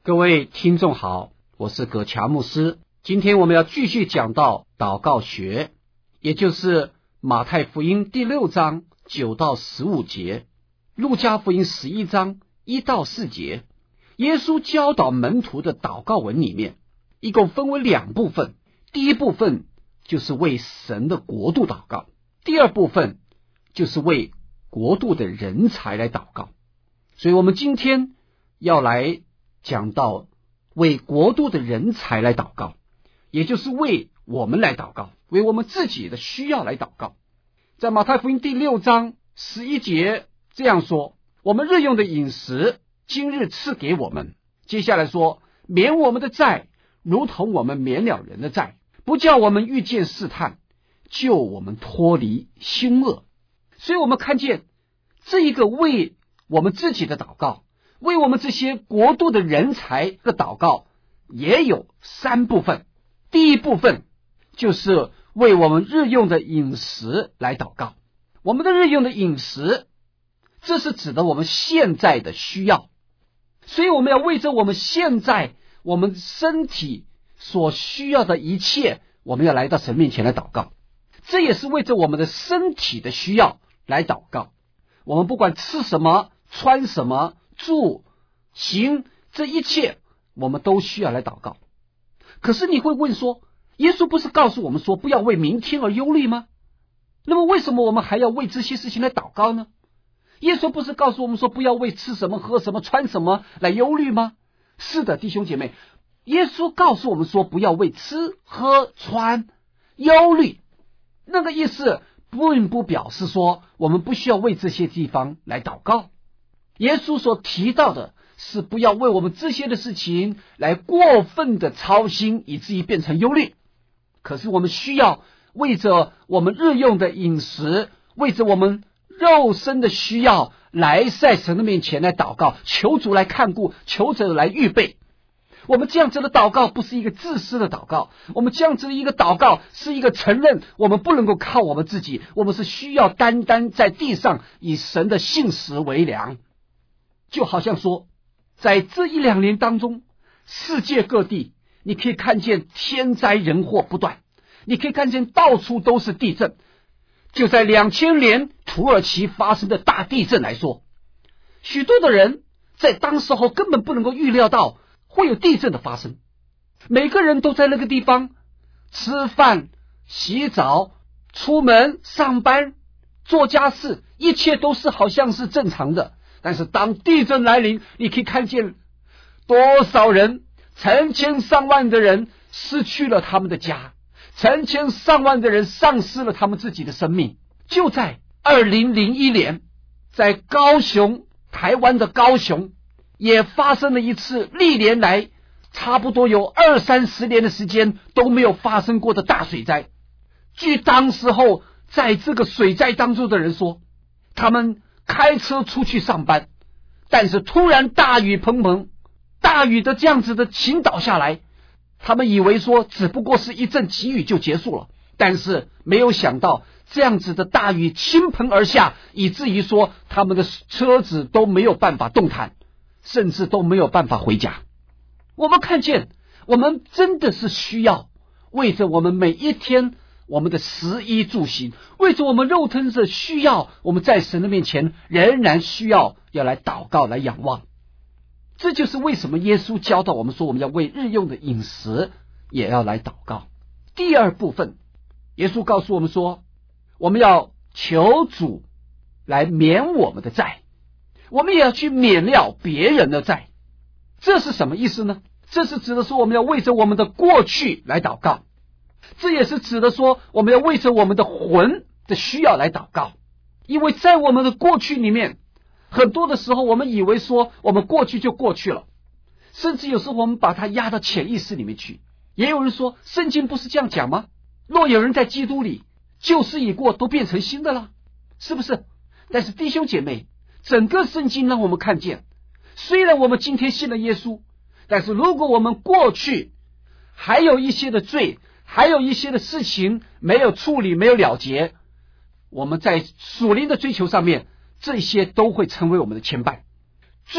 各位听众好，我是葛强牧师。今天我们要继续讲到祷告学，也就是马太福音第6章9到15节，路加福音11章1到4节。耶稣教导门徒的祷告文里面，一共分为2部分。第一部分就是为神的国度祷告，第二部分就是为国度的人才来祷告。所以我们今天要来讲到为国度的人才来祷告，也就是为我们来祷告，为我们自己的需要来祷告。在马太福音第6章11节这样说，我们日用的饮食今日赐给我们。接下来说，免我们的债，如同我们免了人的债，不叫我们遇见试探，救我们脱离凶恶。所以我们看见这一个为我们自己的祷告，为我们这些国度的人才的祷告，也有3部分。第一部分就是为我们日用的饮食来祷告。我们的日用的饮食，这是指的我们现在的需要，所以我们要为着我们现在我们身体所需要的一切，我们要来到神面前来祷告。这也是为着我们的身体的需要来祷告。我们不管吃什么、穿什么、住、行，这一切我们都需要来祷告。可是你会问说，耶稣不是告诉我们说不要为明天而忧虑吗？那么为什么我们还要为这些事情来祷告呢？耶稣不是告诉我们说不要为吃什么、喝什么、穿什么来忧虑吗？是的，弟兄姐妹，耶稣告诉我们说不要为吃、喝、穿忧虑。那个意思并不表示说我们不需要为这些地方来祷告。耶稣所提到的是不要为我们这些的事情来过分的操心，以至于变成忧虑。可是我们需要为着我们日用的饮食，为着我们肉身的需要，来在神的面前来祷告，求主来看顾，求主来预备。我们这样子的祷告不是一个自私的祷告，我们这样子的一个祷告是一个承认我们不能够靠我们自己，我们是需要单单在地上以神的信实为粮。就好像说，在这1-2年当中，世界各地你可以看见天灾人祸不断，你可以看见到处都是地震。就在2000年土耳其发生的大地震来说，许多的人在当时候根本不能够预料到会有地震的发生。每个人都在那个地方吃饭、洗澡、出门、上班、做家事，一切都是好像是正常的。但是当地震来临，你可以看见多少人，成千上万的人失去了他们的家，成千上万的人丧失了他们自己的生命。就在2001年，在高雄，台湾的高雄也发生了一次历年来差不多有20-30年的时间都没有发生过的大水灾。据当时候在这个水灾当中的人说，他们开车出去上班，但是突然大雨滂沱，大雨的这样子的倾倒下来，他们以为说只不过是一阵急雨就结束了，但是没有想到这样子的大雨倾盆而下，以至于说他们的车子都没有办法动弹，甚至都没有办法回家。我们看见我们真的是需要为着我们每一天我们的食衣住行，为着我们肉身的需要，我们在神的面前仍然需要来祷告，来仰望。这就是为什么耶稣教导我们说我们要为日用的饮食也要来祷告。第二部分，耶稣告诉我们说我们要求主来免我们的债，我们也要去免了别人的债。这是什么意思呢？这是指的说我们要为着我们的过去来祷告，这也是指的说我们要为着我们的魂的需要来祷告。因为在我们的过去里面，很多的时候我们以为说我们过去就过去了，甚至有时候我们把它压到潜意识里面去。也有人说圣经不是这样讲吗？若有人在基督里，旧事已过，都变成新的了，是不是？但是弟兄姐妹，整个圣经让我们看见，虽然我们今天信了耶稣，但是如果我们过去还有一些的罪，还有一些的事情没有处理，没有了结，我们在属灵的追求上面，这些都会成为我们的牵绊。罪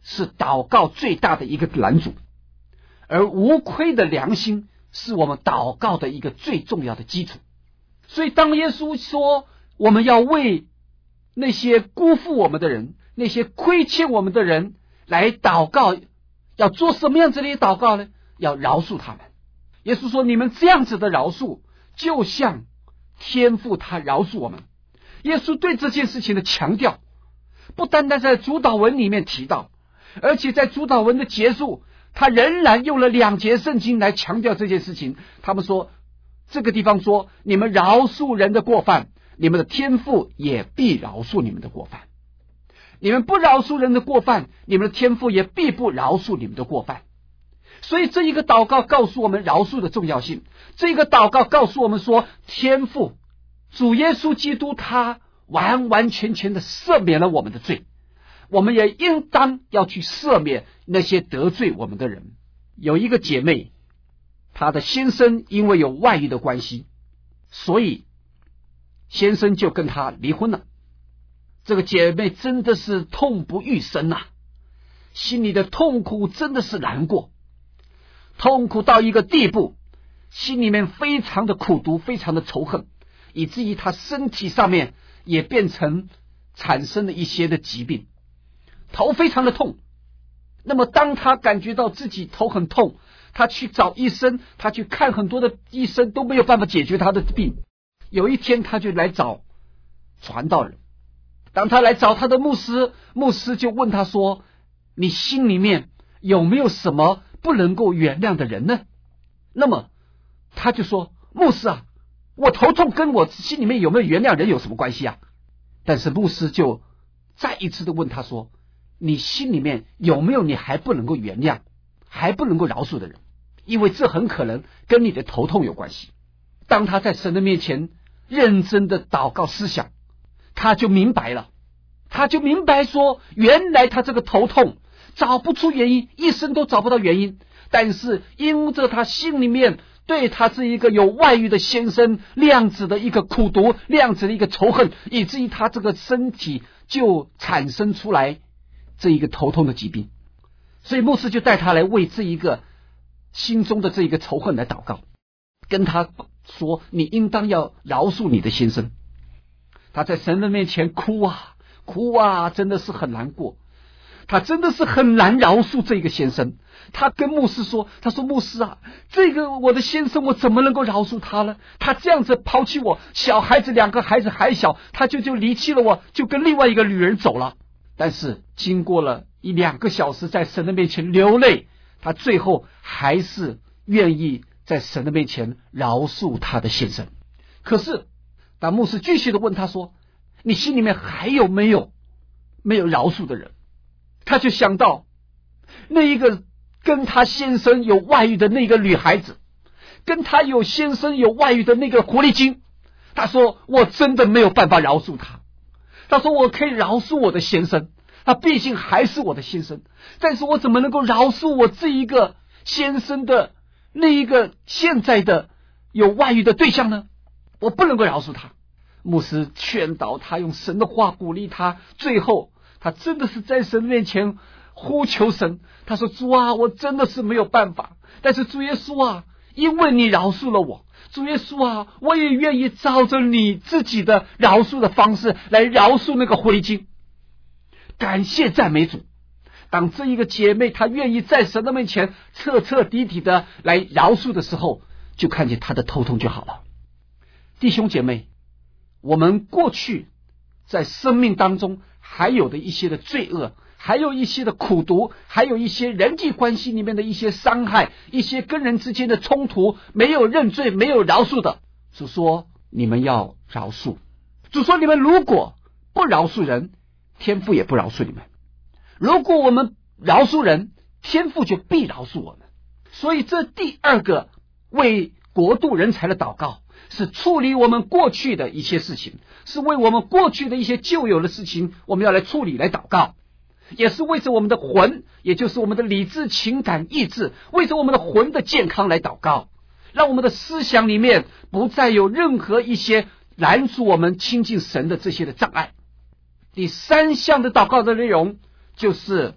是祷告最大的一个拦阻，而无愧的良心是我们祷告的一个最重要的基础。所以当耶稣说我们要为那些辜负我们的人，那些亏欠我们的人来祷告，要做什么样子的祷告呢？要饶恕他们。耶稣说你们这样子的饶恕，就像天父他饶恕我们。耶稣对这件事情的强调，不单单在主祷文里面提到，而且在主祷文的结束，他仍然用了2节圣经来强调这件事情。他们说，这个地方说，你们饶恕人的过犯，你们的天父也必饶恕你们的过犯。你们不饶恕人的过犯，你们的天父也必不饶恕你们的过犯。所以这一个祷告告诉我们饶恕的重要性。这个祷告告诉我们说，天父主耶稣基督他完完全全的赦免了我们的罪，我们也应当要去赦免那些得罪我们的人。有一个姐妹，她的先生因为有外遇的关系，所以先生就跟她离婚了。这个姐妹真的是痛不欲生啊，心里的痛苦真的是难过，痛苦到一个地步，心里面非常的苦毒，非常的仇恨，以至于她身体上面也产生了一些的疾病，头非常的痛。那么当她感觉到自己头很痛，她去找医生，她去看很多的医生都没有办法解决她的病。有一天她就来找传道人，当她来找她的牧师，牧师就问她说，你心里面有没有什么不能够原谅的人呢？那么她就说，牧师啊，我头痛跟我心里面有没有原谅人有什么关系啊？但是牧师就再一次的问她说，你心里面有没有你还不能够原谅，还不能够饶恕的人？因为这很可能跟你的头痛有关系。当她在神的面前认真的祷告思想，她就明白了，她就明白说，原来她这个头痛找不出原因，一生都找不到原因，但是因着她心里面对她这一个有外遇的先生量子的一个苦毒，量子的一个仇恨，以至于她这个身体就产生出来这一个头痛的疾病。所以牧师就带她来为这一个心中的这一个仇恨来祷告，跟她说，你应当要饶恕你的先生。她在神的面前哭啊哭啊，真的是很难过，她真的是很难饶恕这个先生。她跟牧师说，她说，牧师啊，这个我的先生我怎么能够饶恕他呢？他这样子抛弃我，小孩子2个孩子还小，他就离弃了我，就跟另外一个女人走了。但是经过了1-2个小时在神的面前流泪，他最后还是愿意在神的面前饶恕他的先生。可是当牧师继续的问他说，你心里面还有没有饶恕的人？他就想到那一个跟他先生有外遇的那个女孩子，跟他有先生有外遇的那个狐狸精。他说，我真的没有办法饶恕他。他说，我可以饶恕我的先生，他毕竟还是我的先生，但是我怎么能够饶恕我这一个先生的那一个现在的有外遇的对象呢？我不能够饶恕他。牧师劝导他，用神的话鼓励他，最后他真的是在神面前呼求神。他说，主啊，我真的是没有办法，但是主耶稣啊，因为你饶恕了我，主耶稣啊，我也愿意照着你自己的饶恕的方式来饶恕那个狐狸精。感谢赞美主。当这一个姐妹她愿意在神的面前彻彻底底的来饶恕的时候，就看见她的头痛就好了。弟兄姐妹，我们过去在生命当中还有的一些的罪恶，还有一些的苦毒，还有一些人际关系里面的一些伤害，一些跟人之间的冲突，没有认罪，没有饶恕的，主说你们要饶恕。主说，你们如果不饶恕人，天父也不饶恕你们。如果我们饶恕人，天父就必饶恕我们。所以这第2个为国度人才的祷告，是处理我们过去的一些事情，是为我们过去的一些旧有的事情，我们要来处理来祷告，也是为着我们的魂，也就是我们的理智、情感、意志，为着我们的魂的健康来祷告，让我们的思想里面不再有任何一些拦阻我们亲近神的这些的障碍。第3项的祷告的内容就是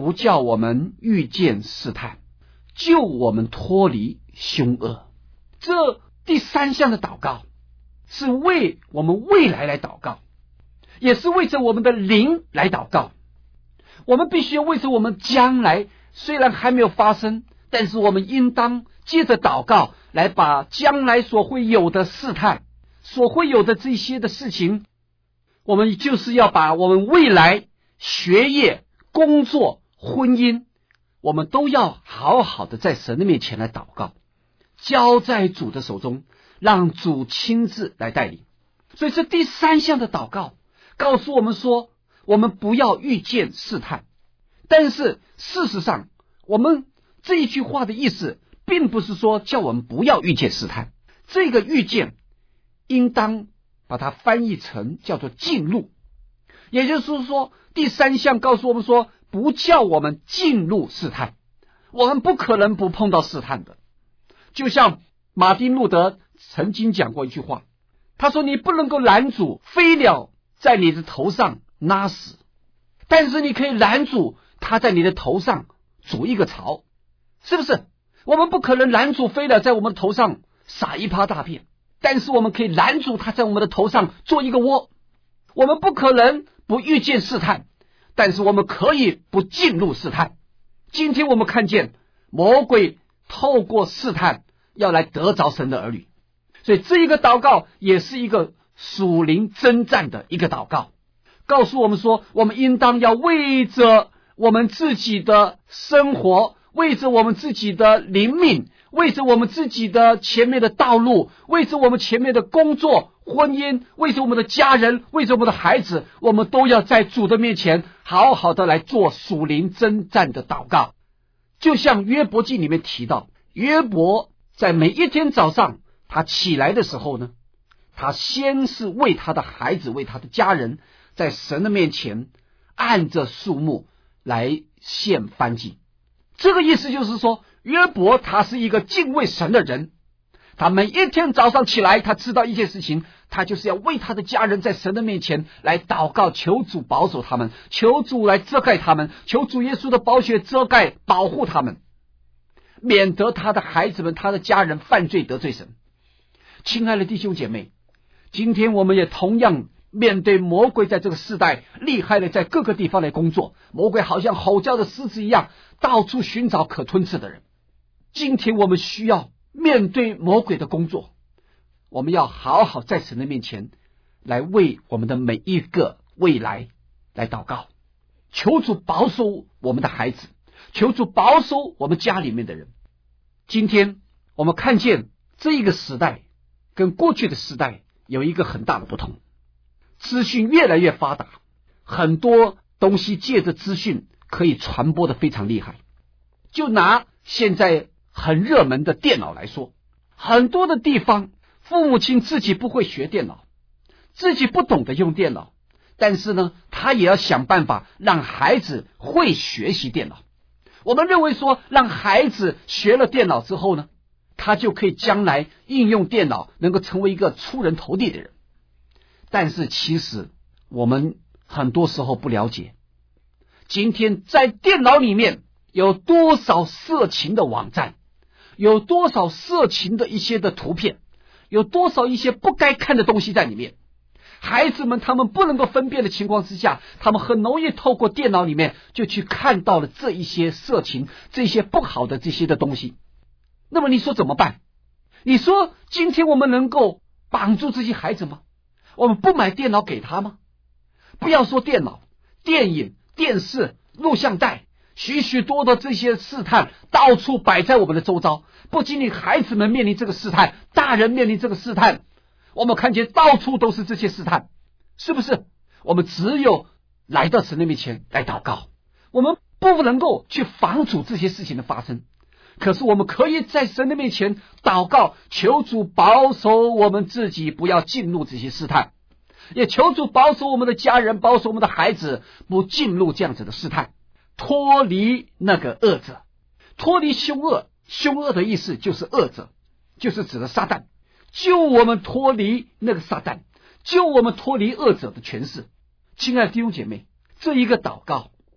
不叫我们遇见试探，救我们脱离凶恶。这第三项的祷告是为我们未来来祷告，也是为着我们的灵来祷告。我们必须要为着我们将来虽然还没有发生，但是我们应当借着祷告来把将来所会有的试探，所会有的这些的事情，我们就是要把我们未来学业、工作、婚姻，我们都要好好的在神的面前来祷告，交在主的手中，让主亲自来带领。所以这第三项的祷告告诉我们说，我们不要遇见试探。但是事实上，我们这一句话的意思并不是说叫我们不要遇见试探，这个遇见应当把它翻译成叫做进入。也就是说，第三项告诉我们说，不叫我们进入试探，我们不可能不碰到试探的。就像马丁路德曾经讲过一句话，他说你不能够拦阻飞鸟在你的头上拉屎，但是你可以拦阻它在你的头上筑一个巢，是不是？我们不可能拦阻飞鸟在我们头上撒一泡大便，但是我们可以拦阻它在我们的头上做一个窝。我们不可能不遇见试探，但是我们可以不进入试探。今天我们看见魔鬼透过试探要来得着神的儿女，所以这一个祷告也是一个属灵征战的一个祷告，告诉我们说，我们应当要为着我们自己的生活，为着我们自己的灵命，为着我们自己的前面的道路，为着我们前面的工作、婚姻，为着我们的家人，为着我们的孩子，我们都要在主的面前好好的来做属灵征战的祷告。就像约伯记里面提到，约伯在每一天早上他起来的时候呢，他先是为他的孩子，为他的家人，在神的面前按着数目来献燔祭。这个意思就是说，约伯他是一个敬畏神的人，他每一天早上起来，他知道一件事情，他就是要为他的家人在神的面前来祷告，求主保守他们，求主来遮盖他们，求主耶稣的宝血遮盖保护他们，免得他的孩子们，他的家人犯罪得罪神。亲爱的弟兄姐妹，今天我们也同样面对魔鬼在这个世代厉害的在各个地方来工作，魔鬼好像吼叫的狮子一样，到处寻找可吞噬的人。今天我们需要面对魔鬼的工作，我们要好好在神的面前来为我们的每一个未来来祷告，求主保守我们的孩子，求主保守我们家里面的人。今天我们看见这一个时代跟过去的时代有一个很大的不同，资讯越来越发达，很多东西借着资讯可以传播的非常厉害。就拿现在很热门的电脑来说，很多的地方父母亲自己不会学电脑，自己不懂得用电脑，但是呢，他也要想办法让孩子会学习电脑。我们认为说，让孩子学了电脑之后呢，他就可以将来应用电脑，能够成为一个出人头地的人。但是其实我们很多时候不了解，今天在电脑里面有多少色情的网站，有多少色情的一些的图片，有多少一些不该看的东西在里面。孩子们他们不能够分辨的情况之下，他们很容易透过电脑里面就去看到了这一些色情，这些不好的这些的东西。那么你说怎么办？你说今天我们能够绑住这些孩子吗？我们不买电脑给他吗？不要说电脑，电影、电视、录像带，许许多多这些试探到处摆在我们的周遭。不仅仅孩子们面临这个试探，大人面临这个试探，我们看见到处都是这些试探，是不是？我们只有来到神的面前来祷告，我们不能够去防阻这些事情的发生，可是我们可以在神的面前祷告，求主保守我们自己不要进入这些试探，也求主保守我们的家人，保守我们的孩子不进入这样子的试探，脱离那个恶者，脱离凶恶。凶恶的意思就是恶者，就是指的撒旦，救我们脱离那个撒旦，救我们脱离恶者的权势。亲爱的弟兄姐妹，这一个祷告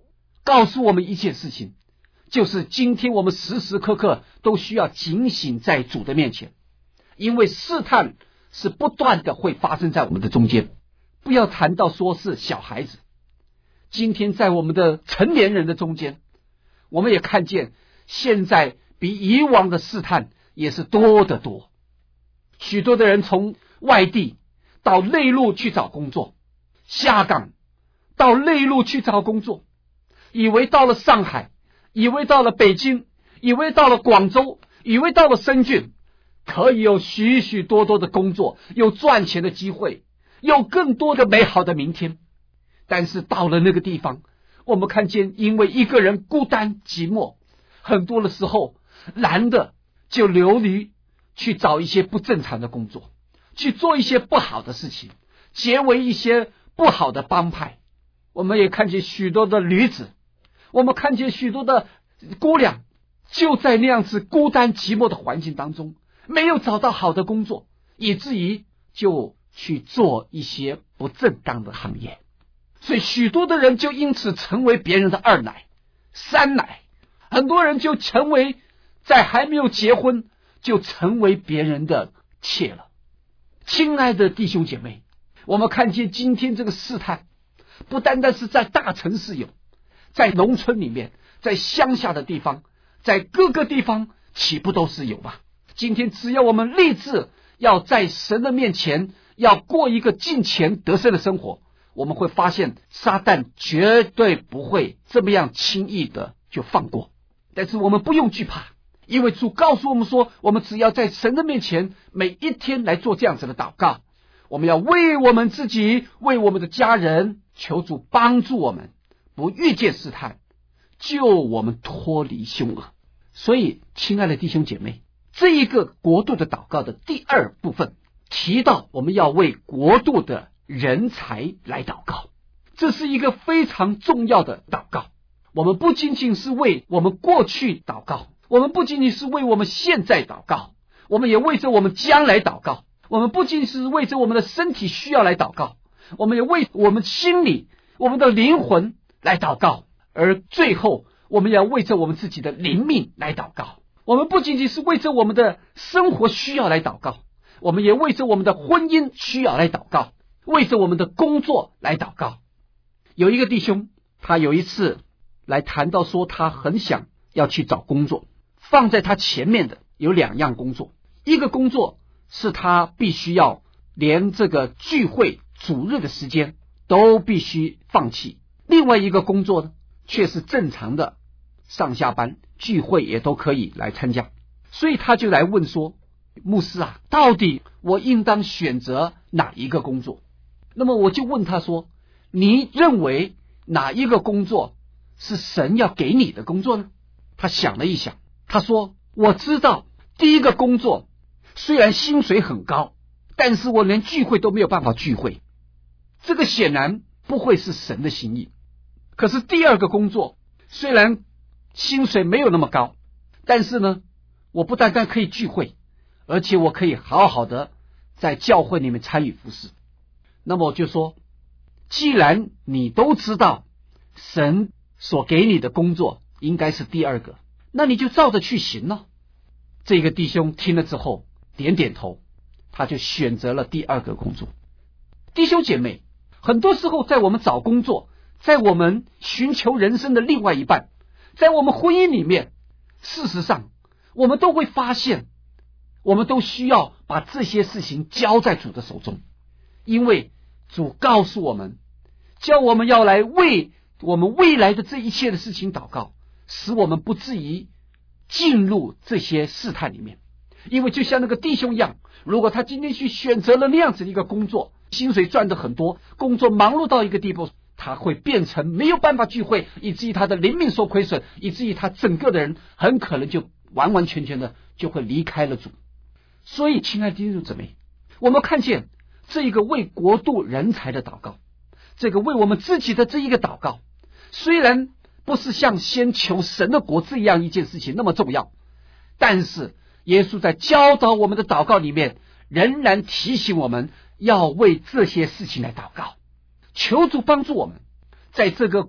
告诉我们一件事情，就是今天我们时时刻刻都需要警醒在主的面前，因为试探是不断的会发生在我们的中间。不要谈到说是小孩子，今天在我们的成年人的中间，我们也看见现在比以往的试探也是多得多。许多的人从外地到内陆去找工作，下岗到内陆去找工作，以为到了上海，以为到了北京，以为到了广州，以为到了深圳，可以有许许多多的工作，有赚钱的机会，有更多的美好的明天。但是到了那个地方，我们看见因为一个人孤单寂寞，很多的时候男的就流离去找一些不正常的工作，去做一些不好的事情，结为一些不好的帮派。我们也看见许多的女子，我们看见许多的姑娘，就在那样子孤单寂寞的环境当中，没有找到好的工作，以至于就去做一些不正当的行业。所以许多的人就因此成为别人的二奶三奶，很多人就成为在还没有结婚就成为别人的妾了。亲爱的弟兄姐妹，我们看见今天这个试探不单单是在大城市有，在农村里面，在乡下的地方，在各个地方岂不都是有吗？今天只要我们立志要在神的面前要过一个敬虔得胜的生活，我们会发现撒旦绝对不会这么样轻易的就放过。但是我们不用惧怕，因为主告诉我们说，我们只要在神的面前每一天来做这样子的祷告，我们要为我们自己，为我们的家人，求主帮助我们不遇见试探，救我们脱离凶恶。所以亲爱的弟兄姐妹，这一个国度的祷告的第二部分提到我们要为国度的人才来祷告，这是一个非常重要的祷告。我们不仅仅是为我们过去祷告，我们不仅仅是为我们现在祷告，我们也为着我们将来祷告。我们不仅是为着我们的身体需要来祷告，我们也为我们心里我们的灵魂来祷告，而最后我们也要为着我们自己的灵命来祷告。我们不仅仅是为着我们的生活需要来祷告，我们也为着我们的婚姻需要来祷告，为着我们的工作来祷告。有一个弟兄，他有一次来谈到说，他很想要去找工作，放在他前面的有两样工作，一个工作是他必须要连这个聚会主日的时间都必须放弃，另外一个工作呢，却是正常的上下班聚会也都可以来参加。所以他就来问说，牧师啊，到底我应当选择哪一个工作？那么我就问他说，你认为哪一个工作是神要给你的工作呢？他想了一想，他说，我知道第一个工作虽然薪水很高，但是我连聚会都没有办法聚会，这个显然不会是神的心意。可是第二个工作虽然薪水没有那么高，但是呢，我不单单可以聚会，而且我可以好好的在教会里面参与服事。那么我就说，既然你都知道神所给你的工作应该是第二个，那你就照着去行了。这个弟兄听了之后点点头，他就选择了第二个工作。弟兄姐妹，很多时候在我们找工作，在我们寻求人生的另外一半，在我们婚姻里面，事实上我们都会发现，我们都需要把这些事情交在主的手中，因为主告诉我们，叫我们要来为我们未来的这一切的事情祷告，使我们不至于进入这些试探里面。因为就像那个弟兄一样，如果他今天去选择了那样子的一个工作，薪水赚得很多，工作忙碌到一个地步，他会变成没有办法聚会，以至于他的灵命受亏损，以至于他整个的人很可能就完完全全的就会离开了主。所以亲爱的弟兄姊妹，我们看见这一个为国度人才的祷告，这个为我们自己的这一个祷告，虽然不是像先求神的国这样一件事情那么重要，但是耶稣在教导我们的祷告里面，仍然提醒我们要为这些事情来祷告，求主帮助我们，在这个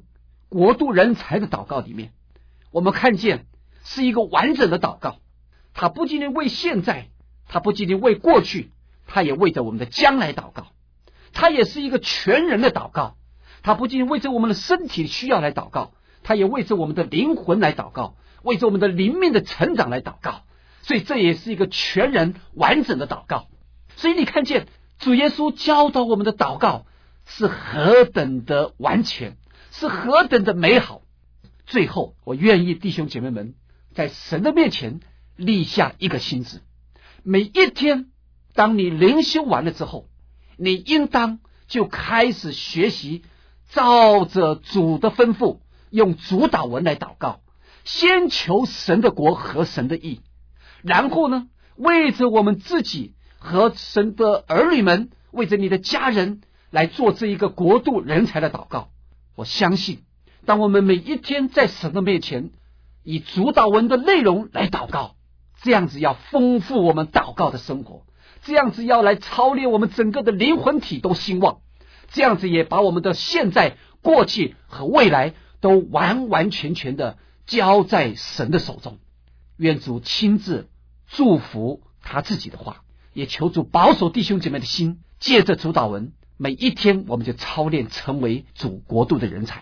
国度人才的祷告里面，我们看见是一个完整的祷告，它不仅仅为现在，它不仅仅为过去，它也为着我们的将来祷告。它也是一个全人的祷告，它不仅为着我们的身体需要来祷告，它也为着我们的灵魂来祷告，为着我们的灵命的成长来祷告。所以这也是一个全人完整的祷告。所以你看见主耶稣教导我们的祷告是何等的完全，是何等的美好。最后我愿意弟兄姐妹们在神的面前立下一个心志，每一天当你灵修完了之后，你应当就开始学习照着主的吩咐，用主祷文来祷告，先求神的国和神的义，然后呢，为着我们自己和神的儿女们，为着你的家人来做这一个国度人才的祷告。我相信当我们每一天在神的面前以主祷文的内容来祷告，这样子要丰富我们祷告的生活，这样子要来操练我们整个的灵魂体都兴旺，这样子也把我们的现在、过去和未来都完完全全的交在神的手中。愿主亲自祝福他自己的话，也求主保守弟兄姐妹的心，借着主祷文，每一天我们就操练成为主国度的人才。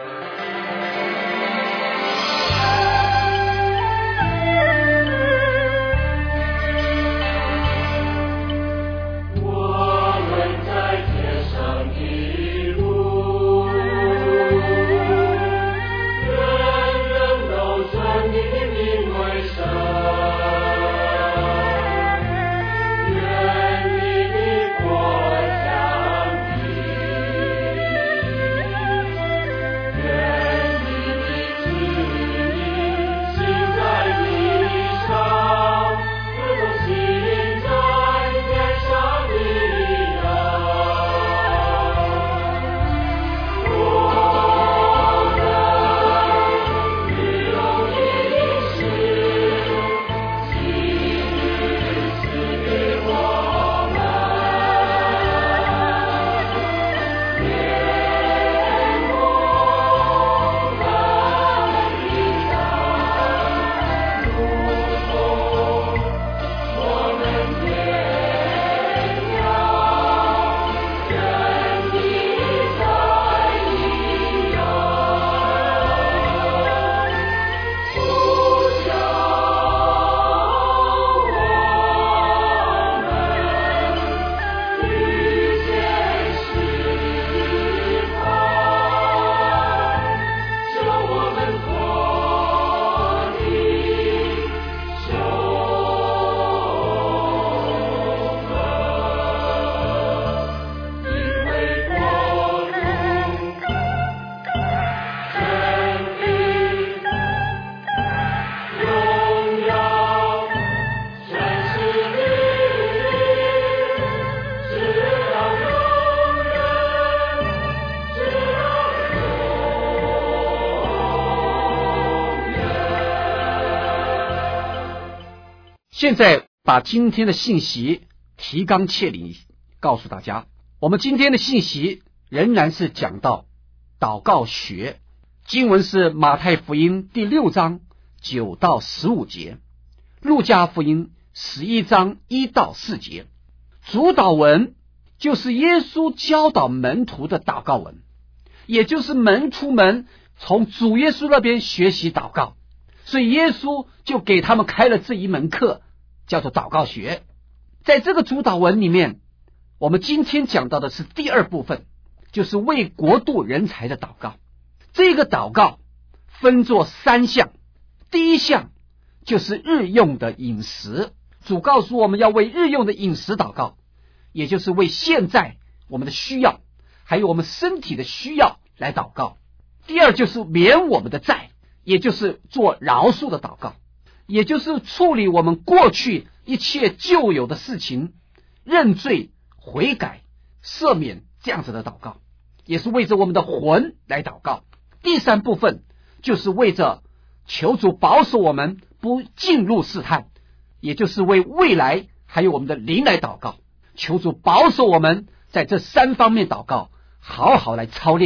现在把今天的信息提纲挈领告诉大家。我们今天的信息仍然是讲到祷告学，经文是马太福音第6章9到15节，路加福音11章1到4节。主祷文就是耶稣教导门徒的祷告文，也就是门徒们从主耶稣那边学习祷告，所以耶稣就给他们开了这一门课，叫做祷告学。在这个主祷文里面，我们今天讲到的是第2部分，就是为国度人才的祷告。这个祷告分作3项，第一项就是日用的饮食，主告诉我们要为日用的饮食祷告，也就是为现在我们的需要，还有我们身体的需要来祷告。第2就是免我们的债，也就是做饶恕的祷告，也就是处理我们过去一切旧有的事情，认罪悔改赦免，这样子的祷告，也是为着我们的魂来祷告。第3部分就是为着求主保守我们不进入试探，也就是为未来还有我们的灵来祷告，求主保守我们在这3方面祷告，好好来操练，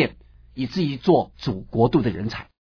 以至于做主国度的人才。